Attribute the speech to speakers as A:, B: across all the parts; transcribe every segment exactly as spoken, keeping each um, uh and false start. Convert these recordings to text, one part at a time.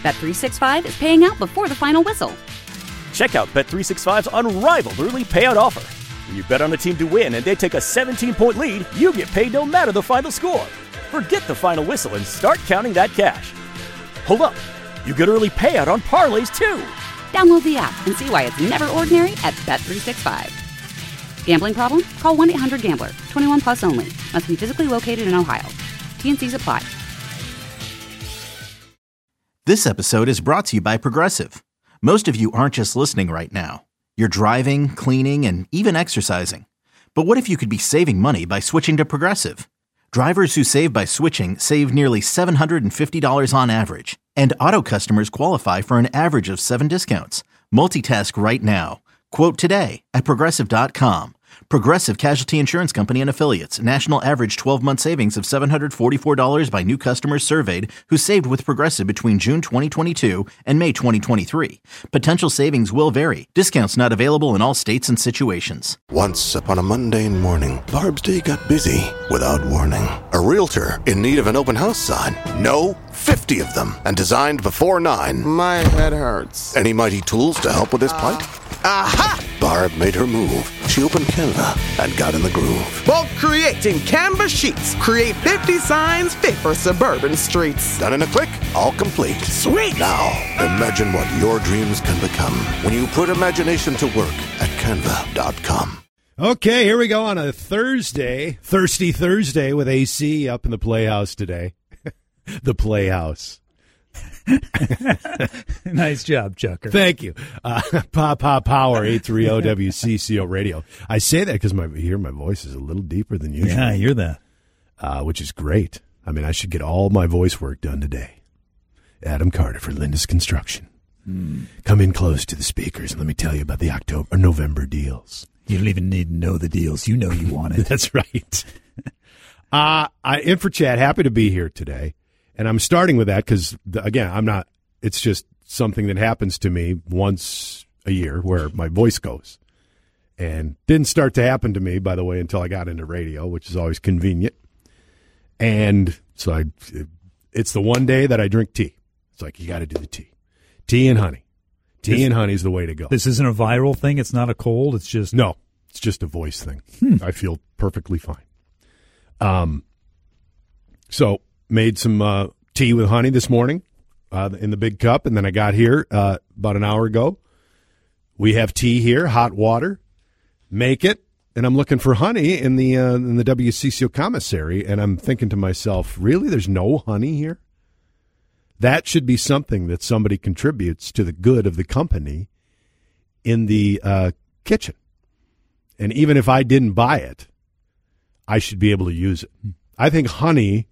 A: Bet three sixty-five is paying out before the final whistle.
B: Check out Bet three sixty-five's unrivaled early payout offer. When you bet on a team to win and they take a seventeen-point lead, you get paid no matter the final score. Forget the final whistle and start counting that cash. Hold up. You get early payout on parlays, too.
A: Download the app and see why it's never ordinary at Bet three sixty-five. Gambling problem? Call one eight hundred gambler. twenty-one plus only. Must be physically located in Ohio. T and C's apply.
C: This episode is brought to you by Progressive. Most of you aren't just listening right now. You're driving, cleaning, and even exercising. But what if you could be saving money by switching to Progressive? Drivers who save by switching save nearly seven hundred fifty dollars on average. And auto customers qualify for an average of seven discounts. Multitask right now. Quote today at Progressive dot com. Progressive Casualty Insurance Company and Affiliates. National average twelve-month savings of seven hundred forty-four dollars by new customers surveyed who saved with Progressive between June twenty twenty-two and May twenty twenty-three. Potential savings will vary. Discounts not available in all states and situations.
D: Once upon a mundane morning, Barb's day got busy without warning. A realtor in need of an open house sign. No, fifty of them, and designed before nine.
E: My head hurts.
D: Any mighty tools to help with his plight?
E: Aha!
D: Barb made her move. She opened Canva and got in the groove.
E: Bulk creating Canva sheets. Create fifty signs fit for suburban streets.
D: Done in a click, all complete.
E: Sweet!
D: Now, imagine what your dreams can become when you put imagination to work at canva dot com.
F: Okay, here we go on a Thursday, Thirsty Thursday with A C up in the Playhouse today. The Playhouse.
G: Nice job, Chucker.
F: Thank you. Uh, Pop Pop Power, eight thirty W C C O Radio. I say that because my hear my voice is a little deeper than usual.
G: Yeah, I hear that.
F: Uh, which is great. I mean, I should get all my voice work done today. Adam Carter for Linda's Construction. Mm. Come in close to the speakers and let me tell you about the October or November deals.
G: You don't even need to know the deals. You know you want it.
F: That's right. uh, I in for chat. Happy to be here today. And I'm starting with that because, again, I'm not, it's just something that happens to me once a year where my voice goes. And didn't start to happen to me, by the way, until I got into radio, which is always convenient. And so I, it's the one day that I drink tea. It's like, you got to do the tea. Tea and honey. Tea this, and honey is the way to go.
G: This isn't a viral thing? It's not a cold? It's just.
F: No, it's just a voice thing.
G: Hmm.
F: I feel perfectly fine. Um. So. Made some uh, tea with honey this morning uh, in the big cup, and then I got here uh, about an hour ago. We have tea here, hot water. Make it, and I'm looking for honey in the uh, in the W C C O commissary, and I'm thinking to myself, really, there's no honey here? That should be something that somebody contributes to the good of the company in the uh, kitchen. And even if I didn't buy it, I should be able to use it. I think honey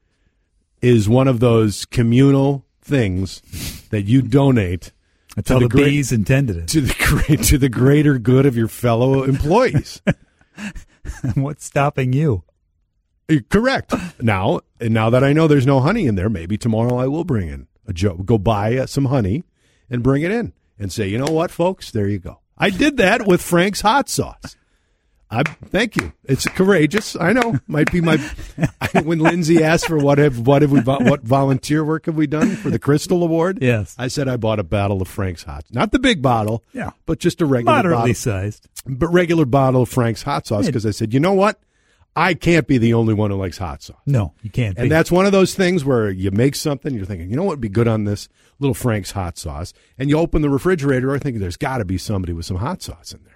F: is one of those communal things that you donate.
G: That's how the great, bees intended it.
F: To the, great, to the greater good of your fellow employees.
G: What's stopping you?
F: Correct. Now, and now that I know there's no honey in there, maybe tomorrow I will bring in a jo- go buy uh, some honey and bring it in and say, you know what, folks, there you go. I did that with Frank's hot sauce. I thank you. It's courageous. I know. Might be my when Lindsay asked for what have what have we what volunteer work have we done for the Crystal Award?
G: Yes,
F: I said I bought a bottle of Frank's hot, not the big bottle,
G: yeah,
F: but just a regular
G: moderately
F: bottle,
G: sized,
F: but regular bottle of Frank's hot sauce because I said, you know what, I can't be the only one who likes hot sauce.
G: No, you can't.
F: And
G: be.
F: That's one of those things where you make something, you're thinking, you know what would be good on this little Frank's hot sauce, and you open the refrigerator, I think there's got to be somebody with some hot sauce in there.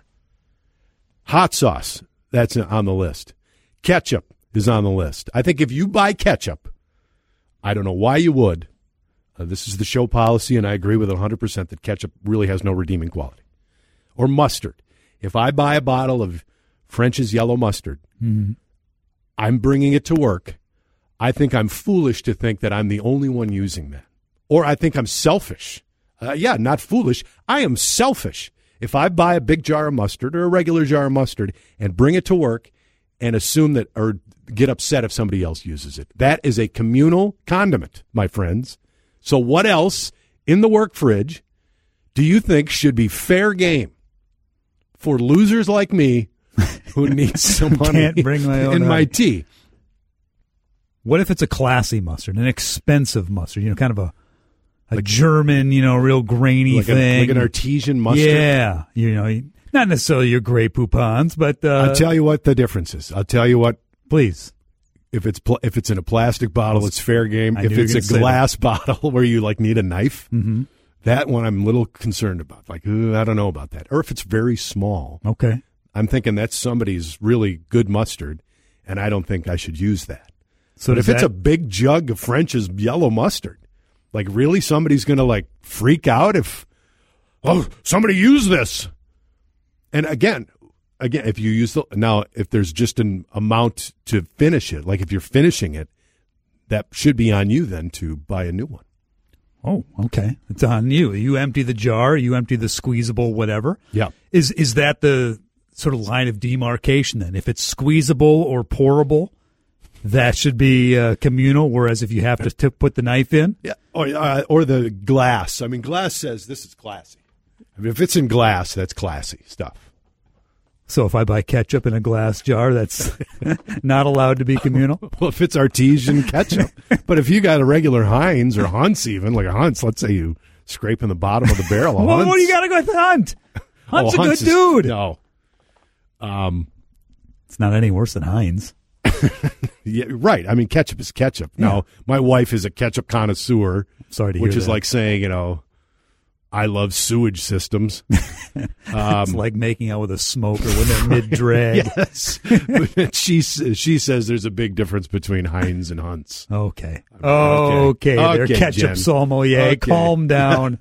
F: Hot sauce. That's on the list. Ketchup is on the list. I think if you buy ketchup, I don't know why you would. Uh, this is the show policy, and I agree with it one hundred percent that ketchup really has no redeeming quality. Or mustard. If I buy a bottle of French's yellow mustard,
G: mm-hmm.
F: I'm bringing it to work. I think I'm foolish to think that I'm the only one using that. Or I think I'm selfish. Uh, yeah, not foolish. I am selfish. If I buy a big jar of mustard or a regular jar of mustard and bring it to work and assume that or get upset if somebody else uses it, that is a communal condiment, my friends. So what else in the work fridge do you think should be fair game for losers like me who need some money
G: Can't bring my own
F: in my
G: honey.
F: tea?
G: What if it's a classy mustard, an expensive mustard, you know, kind of a a
F: like,
G: German, you know, real grainy
F: like
G: thing.
F: A, like an artesian mustard.
G: Yeah, you know, not necessarily your Grey Poupons, but uh,
F: I'll tell you what the difference is. I'll tell you what.
G: Please.
F: If it's pl- if it's in a plastic bottle, it's fair game.
G: I
F: If
G: knew you
F: it's
G: were
F: a
G: gonna say
F: glass bottle where you like need a knife,
G: mm-hmm.
F: that one I'm a little concerned about. Like, uh, I don't know about that. Or if it's very small.
G: Okay.
F: I'm thinking that's somebody's really good mustard, and I don't think I should use that.
G: So
F: but if
G: that,
F: it's a big jug of French's yellow mustard, like really somebody's going to like freak out if, oh, somebody use this. And again, again, if you use the, now, if there's just an amount to finish it, like if you're finishing it, that should be on you then to buy a new one.
G: Oh, okay. It's on you. You empty the jar, you empty the squeezable, whatever.
F: Yeah.
G: Is is that the sort of line of demarcation then? If it's squeezable or pourable, that should be uh, communal, whereas if you have to t- put the knife in?
F: Yeah. Or, uh, or the glass. I mean, glass says this is classy. I mean, if it's in glass, that's classy stuff.
G: So if I buy ketchup in a glass jar, that's not allowed to be communal?
F: Well, if it's artesian ketchup. But if you got a regular Heinz or Hunt's even, like a Hunt's, let's say you scraping the bottom of the barrel of
G: well,
F: Hunt's.
G: what do you got to go with Hunt? Hunt's
F: oh,
G: a
F: Hunt's
G: good
F: is,
G: dude.
F: No. Um,
G: it's not any worse than Heinz.
F: Yeah, right. I mean, ketchup is ketchup.
G: Yeah.
F: Now, my wife is a ketchup connoisseur.
G: Sorry to
F: Which
G: hear
F: is
G: that.
F: like saying, you know, I love sewage systems. Um,
G: it's like making out with a smoker when they're mid-drag.
F: Yes. she, she says there's a big difference between Heinz and Hunt's.
G: Okay.
F: I mean,
G: okay.
F: okay.
G: They're
F: Okay,
G: ketchup
F: Jen.
G: sommelier.
F: Okay.
G: Calm down.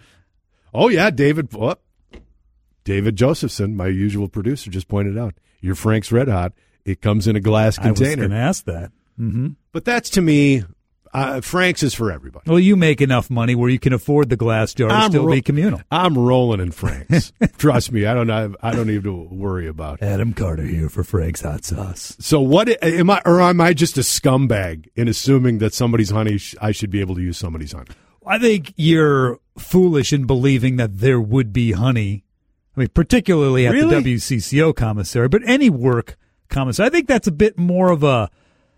F: Oh, yeah, David. Oh, David Josephson, my usual producer, just pointed out, your Frank's Red Hot, it comes in a glass
G: I was
F: container.
G: going to ask that. Mm-hmm.
F: But that's, to me, uh, Frank's is for everybody.
G: Well, you make enough money where you can afford the glass jar to
F: I'm
G: still
F: ro-
G: be communal.
F: I'm rolling in Frank's. Trust me, I don't have, I don't need to worry about it.
G: Adam Carter here for Frank's Hot Sauce.
F: So what am I, or am I just a scumbag in assuming that somebody's honey, sh- I should be able to use somebody's honey?
G: I think you're foolish in believing that there would be honey. I mean, particularly at
F: Really?
G: the W C C O commissary, but any work commissary. I think that's a bit more of a.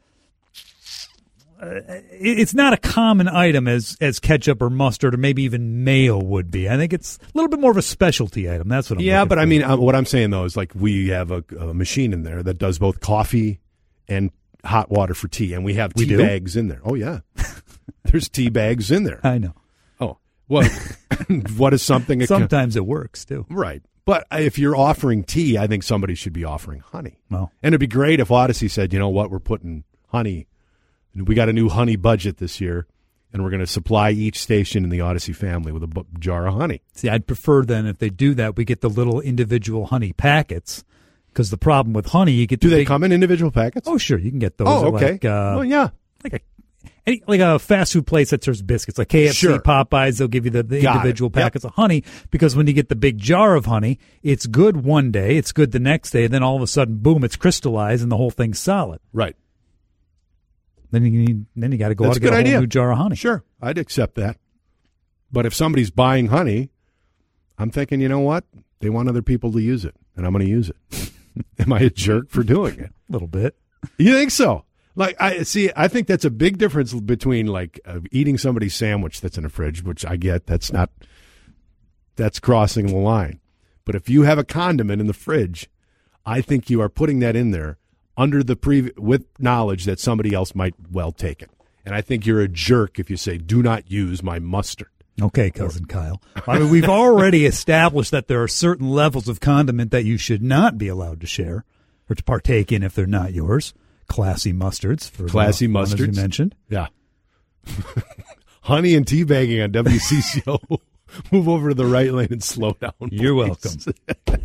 G: Uh, it's not a common item as as ketchup or mustard or maybe even mayo would be. I think it's a little bit more of a specialty item. That's what I'm.
F: Yeah,
G: looking
F: but
G: for.
F: I mean, uh, what I'm saying though is like we have a, a machine in there that does both coffee and hot water for tea, and we have
G: We
F: tea
G: do?
F: bags in there. Oh yeah, there's tea bags in there.
G: I know.
F: Oh well, what is something? that can-
G: Sometimes it works too.
F: right. But if you're offering tea, I think somebody should be offering honey.
G: Well,
F: And it'd be great if Odyssey said, you know what, we're putting honey. We got a new honey budget this year, and we're going to supply each station in the Odyssey family with a bu- jar of honey.
G: see, I'd prefer then if they do that, we get the little individual honey packets. Because the problem with honey, you get
F: Do
G: the
F: they
G: big,
F: come in individual packets?
G: Oh, sure, you can get those.
F: Oh,
G: at
F: okay.
G: Like, uh,
F: well, yeah.
G: like a any, like a fast food place that serves biscuits, like K F C,
F: Sure.
G: Popeyes. They'll give you the, the
F: Got it.
G: individual
F: Yep.
G: packets of honey because when you get the big jar of honey, it's good one day, it's good the next day, and then all of a sudden, boom, it's crystallized and the whole thing's solid.
F: Right.
G: Then you need, then you got to go
F: That's
G: out
F: a
G: and get
F: good
G: a
F: idea.
G: whole new jar of honey.
F: Sure. I'd accept that. But if somebody's buying honey, I'm thinking, you know what? They want other people to use it, and I'm going to use it. Am I a jerk for doing it?
G: A little bit.
F: You think so? Like, I see, I think that's a big difference between like uh, eating somebody's sandwich that's in a fridge, which I get. That's not, that's crossing the line. But if you have a condiment in the fridge, I think you are putting that in there under the pre with knowledge that somebody else might well take it. And I think you're a jerk if you say, do not use my mustard.
G: Okay, Cousin Kyle. I mean, we've already established that there are certain levels of condiment that you should not be allowed to share or to partake in if they're not yours. Classy mustards. For
F: Classy
G: the ones
F: mustards.
G: you mentioned.
F: Yeah. Honey and teabagging on W C C O. Move over to the right lane and slow down.
G: You're
F: please.
G: welcome.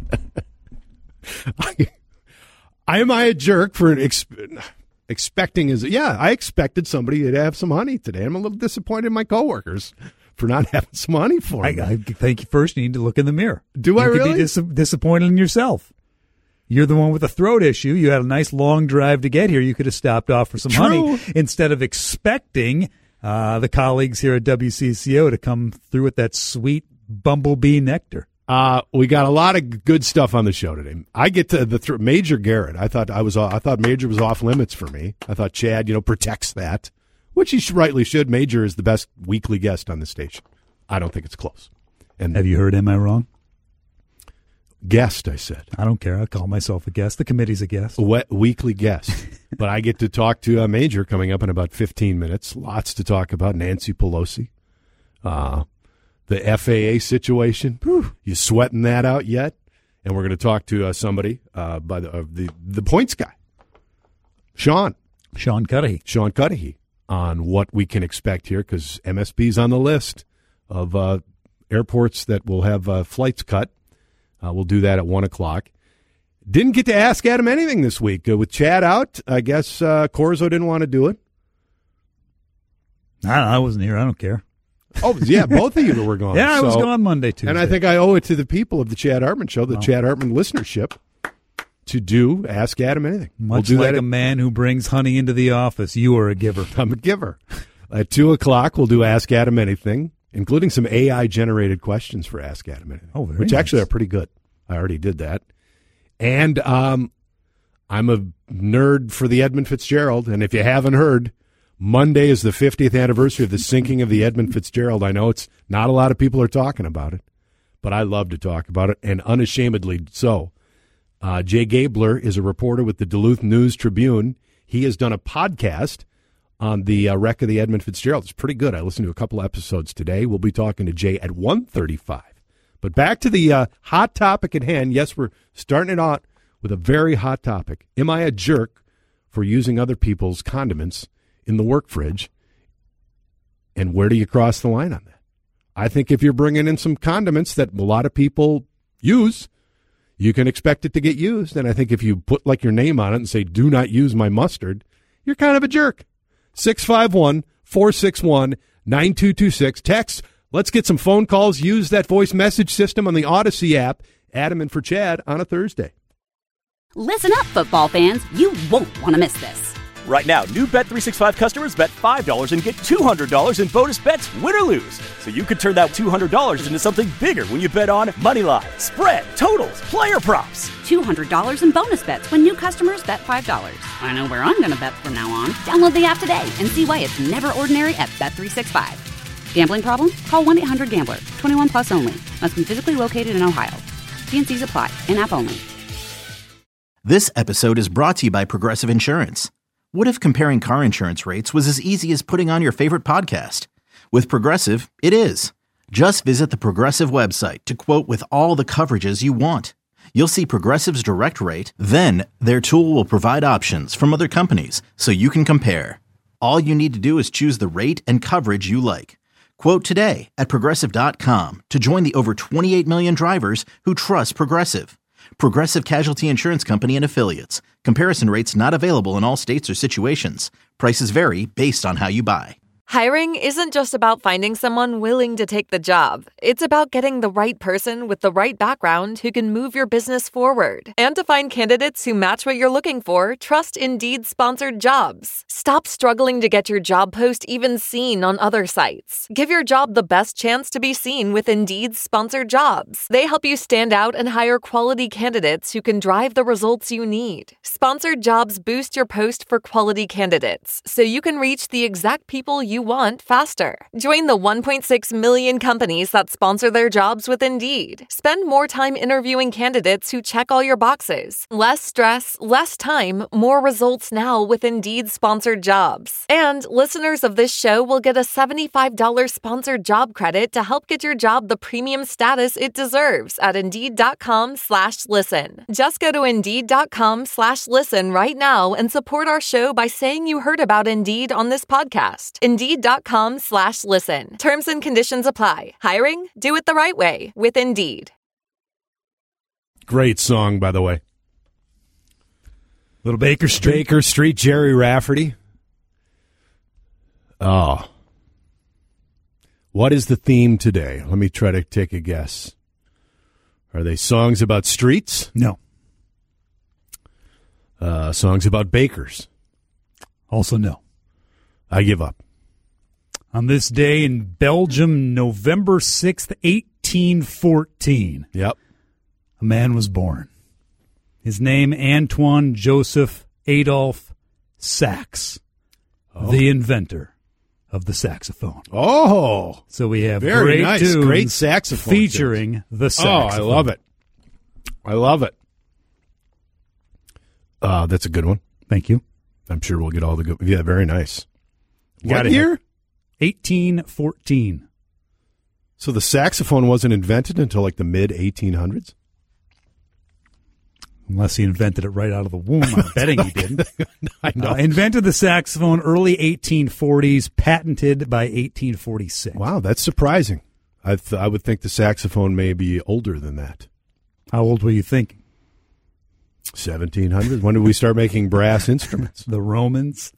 F: I, am I a jerk for an ex, expecting? Is yeah, I expected somebody to have some honey today. I'm a little disappointed in my coworkers for not having some honey for
G: I,
F: me.
G: I think first you need to look in the mirror.
F: Do
G: you
F: I
G: could
F: really?
G: be dis- disappointed in yourself. You're the one with the throat issue. You had a nice long drive to get here. You could have stopped off for some
F: True.
G: honey instead of expecting uh, the colleagues here at W C C O to come through with that sweet bumblebee nectar.
F: Uh, we got a lot of good stuff on the show today. I get to the th- Major Garrett. I thought I was. I thought Major was off limits for me. I thought Chad, you know, protects that. which he rightly should. Major is the best weekly guest on the station. I don't think it's close. And
G: have you heard Am I Wrong?
F: Guest, I said.
G: I don't care. I call myself a guest. The committee's a guest.
F: A wet, weekly guest. But I get to talk to a Major coming up in about fifteen minutes. Lots to talk about. Nancy Pelosi. Uh, the F A A situation. Whew, you sweating that out yet? And we're going to talk to uh, somebody uh, by the, uh, the the points guy, Sean.
G: Sean Cudahy.
F: Sean Cudahy on what we can expect here, because M S B's on the list of uh, airports that will have uh, flights cut. Uh, we'll do that at one o'clock. Didn't get to ask Adam anything this week. Uh, with Chad out, I guess uh, Corzo didn't want to do it.
G: I, I wasn't here. I don't care.
F: Oh, yeah, both of you were gone.
G: Yeah, I
F: so,
G: was gone Monday, Tuesday.
F: And I think I owe it to the people of the Chad Hartman Show, the
G: oh.
F: Chad Hartman listenership, to do Ask Adam Anything.
G: Much
F: we'll do
G: like
F: that
G: a
F: at,
G: man who brings honey into the office, you are a giver.
F: I'm a giver. At two o'clock, we'll do Ask Adam Anything, including some A I-generated questions for Ask Adam Anything,
G: oh, very
F: which
G: nice.
F: actually are pretty good. I already did that. And um, I'm a nerd for the Edmund Fitzgerald, and if you haven't heard, Monday is the fiftieth anniversary of the sinking of the Edmund Fitzgerald. I know it's not a lot of people are talking about it, but I love to talk about it, and unashamedly so. Uh, Jay Gabler is a reporter with the Duluth News-Tribune. He has done a podcast on the uh, wreck of the Edmund Fitzgerald. It's pretty good. I listened to a couple episodes today. We'll be talking to Jay at one thirty-five. But back to the uh, hot topic at hand. Yes, we're starting it out with a very hot topic. Am I a jerk for using other people's condiments in the work fridge? And where do you cross the line on that? I think if you're bringing in some condiments that a lot of people use, you can expect it to get used. And I think if you put like your name on it and say, do not use my mustard, you're kind of a jerk. six five one, four six one, nine two two six. Text. Let's get some phone calls. Use that voice message system on the Odyssey app. Adam and for Chad on a Thursday.
A: Listen up, football fans. You won't want to miss this.
B: Right now, new Bet three sixty-five customers bet five dollars and get two hundred dollars in bonus bets, win or lose. So you could turn that two hundred dollars into something bigger when you bet on money line, spread, totals, player props.
A: two hundred dollars in bonus bets when new customers bet five dollars. I know where I'm going to bet from now on. Download the app today and see why it's never ordinary at Bet three sixty-five. Gambling problem? Call one eight hundred gambler. twenty-one plus only. Must be physically located in Ohio. T and C's apply. In-app only.
C: This episode is brought to you by Progressive Insurance. What if comparing car insurance rates was as easy as putting on your favorite podcast? With Progressive, it is. Just visit the Progressive website to quote with all the coverages you want. You'll see Progressive's direct rate, then their tool will provide options from other companies so you can compare. All you need to do is choose the rate and coverage you like. Quote today at Progressive dot com to join the over twenty-eight million drivers who trust Progressive. Progressive Casualty Insurance Company and Affiliates. Comparison rates not available in all states or situations. Prices vary based on how you buy.
H: Hiring isn't just about finding someone willing to take the job. It's about getting the right person with the right background who can move your business forward. And to find candidates who match what you're looking for, trust Indeed-sponsored jobs. Stop struggling to get your job post even seen on other sites. Give your job the best chance to be seen with Indeed-sponsored jobs. They help you stand out and hire quality candidates who can drive the results you need. Sponsored jobs boost your post for quality candidates, so you can reach the exact people you want faster. Join the one point six million companies that sponsor their jobs with Indeed. Spend more time interviewing candidates who check all your boxes. Less stress, less time, more results now with Indeed-sponsored jobs. And listeners of this show will get a seventy-five dollars sponsored job credit to help get your job the premium status it deserves at Indeed.com slash listen. Just go to Indeed.com slash listen right now and support our show by saying you heard about Indeed on this podcast. Indeed.com slash listen. Terms and conditions apply. Hiring? Do it the right way with Indeed.
F: Great song, by the way.
G: Little Baker Street.
F: Baker Street, Jerry Rafferty. Oh. What is the theme today? Let me try to take a guess. Are they songs about streets?
G: No.
F: Uh, songs about bakers?
G: Also no.
F: I give up.
G: On this day in Belgium, November sixth, eighteen fourteen,
F: Yep.
G: a man was born. His name, Antoine Joseph Adolphe Sax,
F: Oh.
G: the inventor of the saxophone.
F: Oh,
G: so we have
F: very
G: great
F: nice,
G: tunes
F: great saxophone
G: featuring
F: tunes.
G: the saxophone.
F: Oh, I love it. I love it. Uh, that's a good one.
G: Thank you.
F: I'm sure we'll get all the good. Yeah, very nice.
G: Got
F: What
G: it.
F: year?
G: eighteen fourteen.
F: So the saxophone wasn't invented until like the mid eighteen hundreds?
G: Unless he invented it right out of the womb. I'm betting he didn't.
F: I know.
G: Uh, invented the saxophone early eighteen forties, patented by eighteen forty-six.
F: Wow, that's surprising. I th- I would think the saxophone may be older than that.
G: How old were you thinking?
F: seventeen hundred? When did we start making brass instruments?
G: The Romans?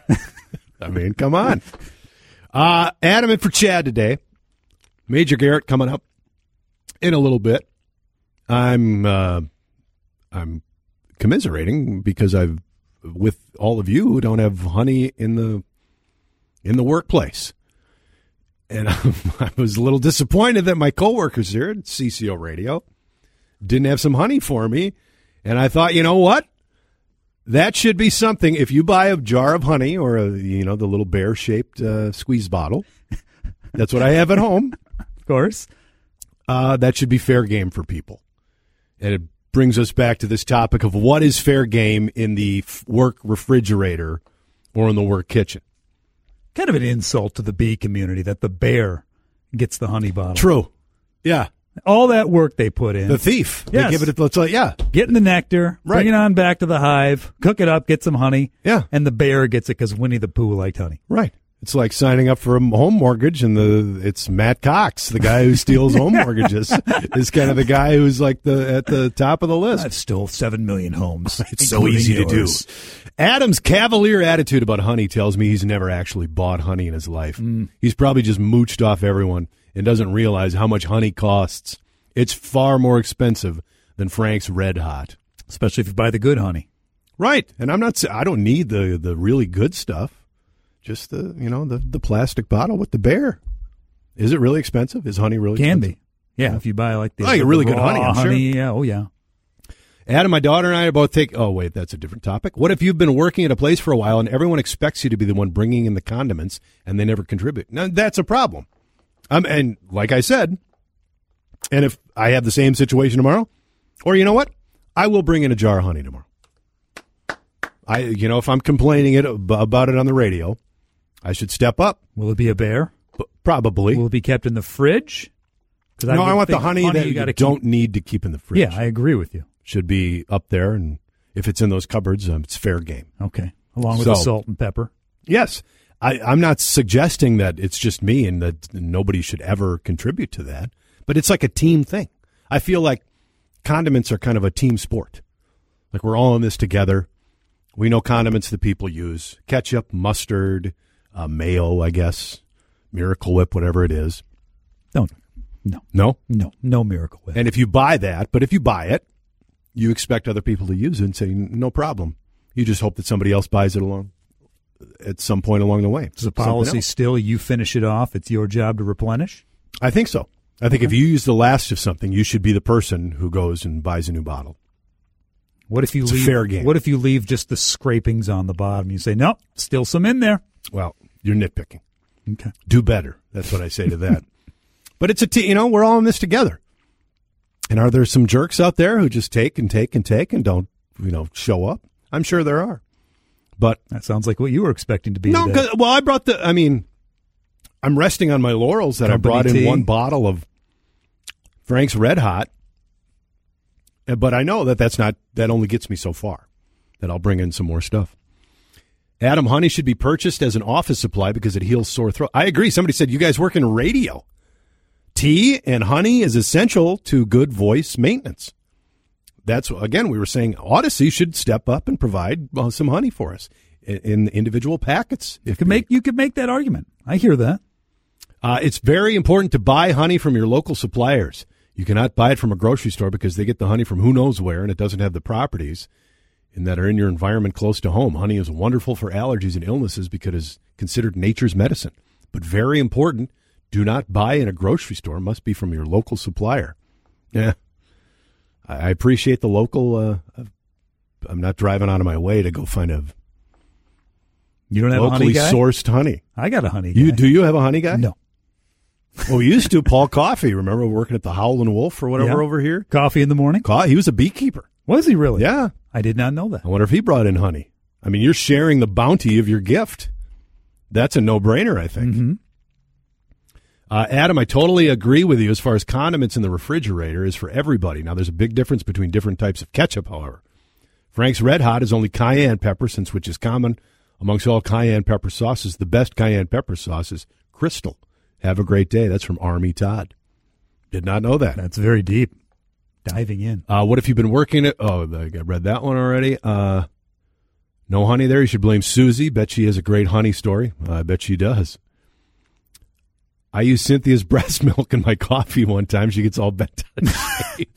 F: I mean, come on. Uh, Adam in for Chad today. Major Garrett coming up in a little bit. I'm uh, I'm commiserating because I've with all of you who don't have honey in the in the workplace, and I was a little disappointed that my coworkers here at C C O Radio didn't have some honey for me, and I thought, you know what? That should be something. If you buy a jar of honey or a, you know, the little bear-shaped uh, squeeze bottle, that's what I have at home.
G: Of course.
F: Uh, that should be fair game for people. And it brings us back to this topic of what is fair game in the f- work refrigerator or in the work kitchen.
G: Kind of an insult to the bee community that the bear gets the honey bottle.
F: True. Yeah.
G: All that work they put in.
F: The thief.
G: Yes.
F: They give it, let's, uh, yeah.
G: Getting the nectar,
F: Right.
G: bring it on back to the hive, cook it up, get some honey.
F: Yeah.
G: And the bear gets it because Winnie the Pooh liked honey.
F: Right. It's like signing up for a home mortgage, and the it's Matt Cox, the guy who steals home mortgages, is kind of the guy who's like the at the top of the list.
G: I've stole seven million homes.
F: It's so easy
G: yours.
F: to do. Adam's cavalier attitude about honey tells me he's never actually bought honey in his life.
G: Mm.
F: He's probably just mooched off everyone and doesn't realize how much honey costs. It's far more expensive than Frank's Red Hot,
G: especially if you buy the good honey.
F: Right, and I'm not. I don't need the the really good stuff. Just the, you know, the, the plastic bottle with the bear. Is it really expensive? Is honey really
G: Can
F: expensive?
G: be. Yeah, if you buy like the,
F: Oh, you
G: the
F: really good
G: raw
F: honey, I'm sure.
G: Yeah, oh yeah.
F: Adam, my daughter, and I are both take. Oh, wait, that's a different topic. What if you've been working at a place for a while and everyone expects you to be the one bringing in the condiments and they never contribute? Now, that's a problem. Um, and like I said, and if I have the same situation tomorrow, or you know what? I will bring in a jar of honey tomorrow. I, you know, if I'm complaining it about it on the radio, I should step up.
G: Will it be a bear?
F: P- probably.
G: Will it be kept in the fridge?
F: No, I, I want the honey, honey that you, you don't keep. need to keep in the fridge.
G: Yeah, I agree with you.
F: Should be up there, and if it's in those cupboards, um, it's fair game.
G: Okay, along with
F: so,
G: the salt and pepper.
F: Yes, I, I'm not suggesting that it's just me and that nobody should ever contribute to that, but it's like a team thing. I feel like condiments are kind of a team sport. Like we're all in this together. We know condiments that people use: ketchup, mustard, uh, mayo, I guess, Miracle Whip, whatever it is.
G: Don't. No.
F: No?
G: No. No Miracle Whip.
F: And if you buy that, but if you buy it, you expect other people to use it and say, no problem. You just hope that somebody else buys it along at some point along the way.
G: Is the policy still you finish it off, it's your job to replenish?
F: I think so. I think okay. if you use the last of something, you should be the person who goes and buys a new bottle.
G: What if you
F: it's
G: leave,
F: a fair game.
G: What if you leave just the scrapings on the bottom? You say, nope, still some in there.
F: Well, you're nitpicking.
G: Okay.
F: Do better. That's what I say to that. But it's a t- you know, we're all in this together. And are there some jerks out there who just take and take and take and don't, you know, show up? I'm sure there are. But
G: that sounds like what you were expecting to be.
F: No, cause, well, I brought the, I mean, I'm resting on my laurels that Company I brought in tea. one bottle of Frank's Red Hot. But I know that that's not, that only gets me so far, that I'll bring in some more stuff. Adam, honey should be purchased as an office supply because it heals sore throat. I agree. Somebody said, you guys work in radio. Tea and honey is essential to good voice maintenance. That's, again, we were saying Odyssey should step up and provide uh, some honey for us in, in individual packets.
G: You could make, you could make that argument. I hear that.
F: Uh, it's very important to buy honey from your local suppliers. You cannot buy it from a grocery store because they get the honey from who knows where, and it doesn't have the properties in that are in your environment close to home. Honey is wonderful for allergies and illnesses because it is considered nature's medicine. But very important, do not buy in a grocery store. It must be from your local supplier. Yeah, I appreciate the local. Uh, I'm not driving out of my way to go find a
G: You don't have
F: locally
G: a honey guy?
F: sourced honey.
G: I got a honey guy.
F: You do you have a honey guy?
G: No.
F: Well, we used to. Paul Coffey, remember working at the Howlin' Wolf or whatever
G: Yeah.
F: over here?
G: Coffee in the morning?
F: Co- he was a beekeeper.
G: Was he really?
F: Yeah.
G: I did not know that.
F: I wonder if he brought in honey. I mean, you're sharing the bounty of your gift. That's a no-brainer, I think.
G: Mm-hmm.
F: Uh, Adam, I totally agree with you as far as condiments in the refrigerator is for everybody. Now, there's a big difference between different types of ketchup, however. Frank's Red Hot is only cayenne pepper, since which is common amongst all cayenne pepper sauces. The best cayenne pepper sauce is Crystal. Have a great day. That's from Army Todd. Did not know that.
G: That's very deep. Diving in.
F: Uh, what if you've been working it? Oh, I read that one already. Uh, no honey there. You should blame Susie. Bet she has a great honey story. Uh, I bet she does. I used Cynthia's breast milk in my coffee one time. She gets all bent out of shape.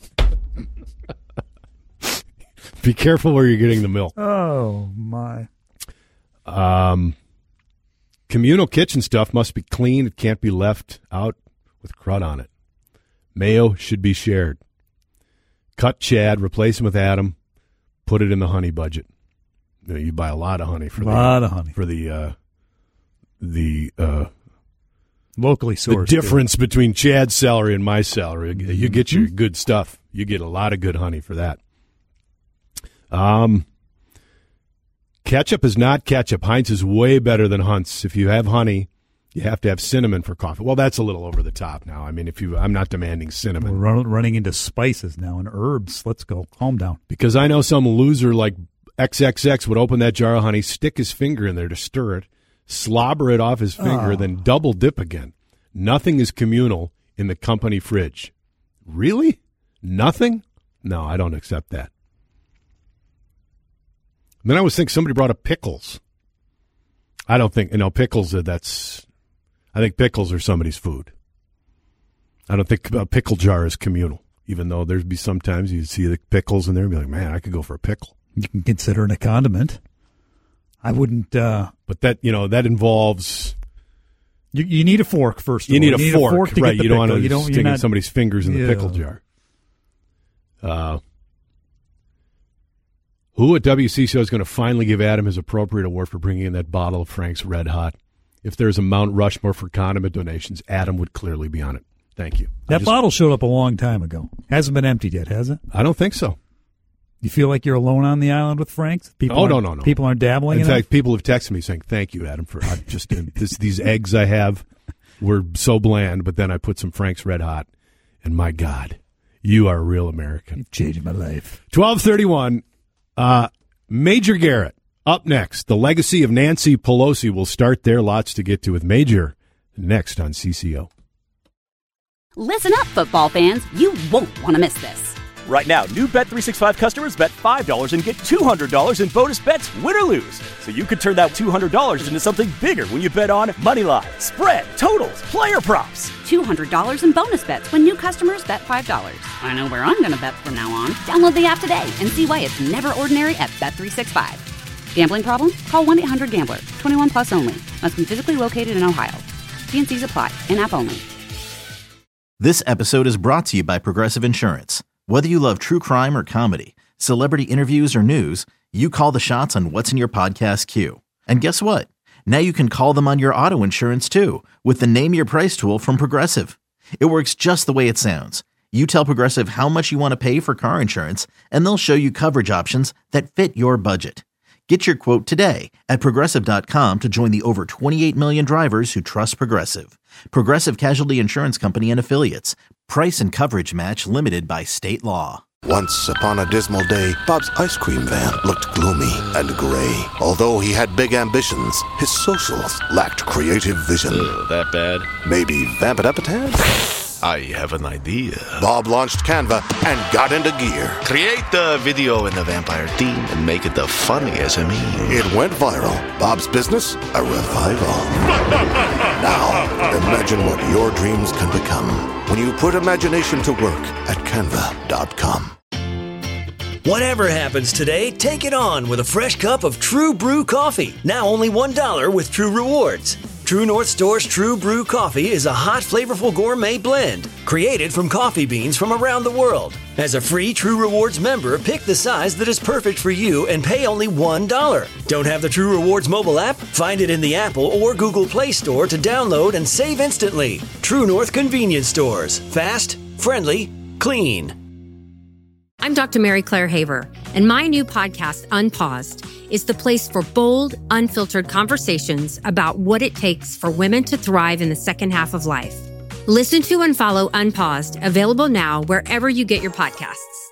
F: Be careful where you're getting the milk.
G: Oh, my.
F: Um, communal kitchen stuff must be clean. It can't be left out with crud on it. Mayo should be shared. Cut Chad, replace him with Adam, put it in the honey budget. You know, you buy a lot of honey for
G: a lot
F: the,
G: of honey
F: for the uh, the uh,
G: locally sourced.
F: The difference too. between Chad's salary and my salary.
G: Mm-hmm.
F: You get your good stuff. You get a lot of good honey for that. Um, ketchup is not ketchup. Heinz is way better than Hunt's. If you have honey, you have to have cinnamon for coffee. Well, that's a little over the top now. I mean, if you, I'm not demanding cinnamon.
G: We're run, running into spices now and herbs. Let's go. Calm down.
F: Because I know some loser like triple X would open that jar of honey, stick his finger in there to stir it, slobber it off his finger,
G: oh.
F: then double dip again. Nothing is communal in the company fridge. Really? Nothing? No, I don't accept that. Then I was thinking somebody brought up pickles. I don't think, you know, pickles, are, that's, I think pickles are somebody's food. I don't think a pickle jar is communal, even though there'd be sometimes you'd see the pickles in there and be like, man, I could go for a pickle.
G: You can consider it a condiment. I wouldn't. Uh,
F: but that, you know, that involves.
G: You, you need a fork first. Of
F: you
G: all.
F: need,
G: you
F: a,
G: need
F: fork,
G: a fork to
F: right?
G: Get the
F: you don't want
G: pickle.
F: to
G: you don't,
F: stick in
G: not,
F: somebody's fingers in
G: yeah.
F: the pickle jar. Uh, who at W C C O is going to finally give Adam his appropriate award for bringing in that bottle of Frank's Red Hot? If there's a Mount Rushmore for condiment donations, Adam would clearly be on it. Thank you.
G: That
F: just,
G: bottle showed up a long time ago. Hasn't been emptied yet, has it?
F: I don't think so.
G: You feel like you're alone on the island with Frank's? People
F: oh, no, no, no.
G: People aren't dabbling
F: in
G: In
F: fact,
G: it?
F: people have texted me saying, thank you, Adam, for uh, just uh, this, these eggs I have were so bland, but then I put some Frank's Red Hot, and my God, you are a real American.
G: You've changed my life.
F: twelve thirty-one, uh, Major Garrett. Up next, the legacy of Nancy Pelosi will start there. Lots to get to with Major next on C C O.
A: Listen up, football fans. You won't want to miss this.
B: Right now, new Bet three sixty-five customers bet five dollars and get two hundred dollars in bonus bets, win or lose. So you could turn that two hundred dollars into something bigger when you bet on money line, spread, totals, player props.
A: two hundred dollars in bonus bets when new customers bet five dollars. I know where I'm going to bet from now on. Download the app today and see why it's never ordinary at Bet three sixty-five. Gambling problem? Call one eight hundred gambler. twenty-one plus only. Must be physically located in Ohio. T and C's apply. In-app only.
C: This episode is brought to you by Progressive Insurance. Whether you love true crime or comedy, celebrity interviews or news, you call the shots on what's in your podcast queue. And guess what? Now you can call them on your auto insurance too with the Name Your Price tool from Progressive. It works just the way it sounds. You tell Progressive how much you want to pay for car insurance, and they'll show you coverage options that fit your budget. Get your quote today at Progressive dot com to join the over twenty-eight million drivers who trust Progressive. Progressive Casualty Insurance Company and Affiliates. Price and coverage match limited by state law.
D: Once upon a dismal day, Bob's ice cream van looked gloomy and gray. Although he had big ambitions, his socials lacked creative vision.
I: Ugh, that bad?
D: Maybe Vamp It Up a tad?
I: I have an idea.
D: Bob launched Canva and got into gear.
I: Create the video in the vampire theme and make it the funniest of me.
D: It went viral. Bob's business, a revival. Now, imagine what your dreams can become when you put imagination to work at canva dot com.
J: Whatever happens today, take it on with a fresh cup of True Brew coffee. Now only one dollar with True Rewards. True North Store's True Brew Coffee is a hot, flavorful gourmet blend created from coffee beans from around the world. As a free True Rewards member, pick the size that is perfect for you and pay only one dollar. Don't have the True Rewards mobile app? Find it in the Apple or Google Play Store to download and save instantly. True North Convenience Stores. Fast, friendly, clean.
K: I'm Doctor Mary Claire Haver, and my new podcast, Unpaused, is the place for bold, unfiltered conversations about what it takes for women to thrive in the second half of life. Listen to and follow Unpaused, available now wherever you get your podcasts.